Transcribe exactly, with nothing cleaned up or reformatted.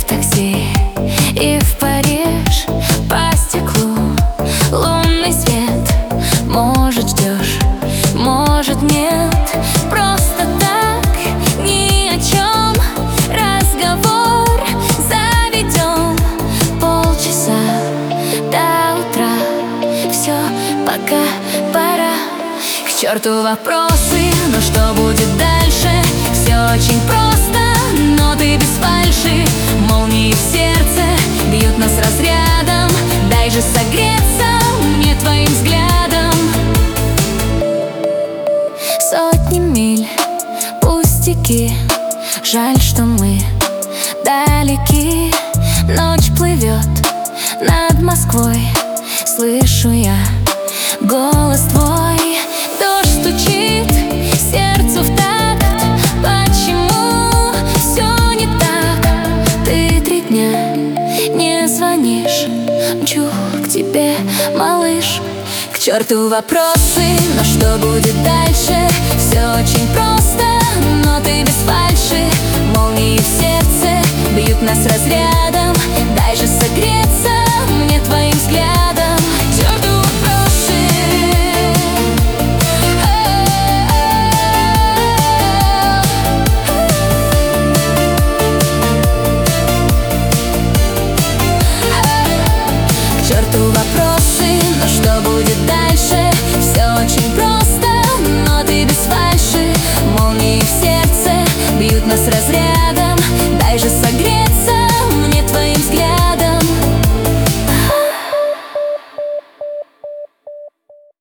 такси и в Париж по стеклу лунный свет. Может, ждешь, может, нет. Просто так, ни о чем разговор заведем. Полчаса до утра, все, пока пора. К черту вопросы, но что будет дальше? Все очень просто, но ты без фальши. Молнии в сердце бьют нас разрядом. Дай же согреться мне твоим взглядом. Сотни миль, пустяки. Жаль, что мы далеки. Ночь плывет над Москвой. Слышу я голос твой. Дождь стучит сердцу в такт. Почему все не так? Ты три дня не звонишь. Мчу к тебе, малыш. К черту вопросы, но что будет дальше? Все очень просто, но ты без фальши. Молнии в сердце бьют нас разрядом. Дай же согреться мне твоим взглядом. К черту вопросы. К черту вопросы, но что будет дальше? Все очень просто, но ты без фальши. Молнии в сердце бьют нас разрядом.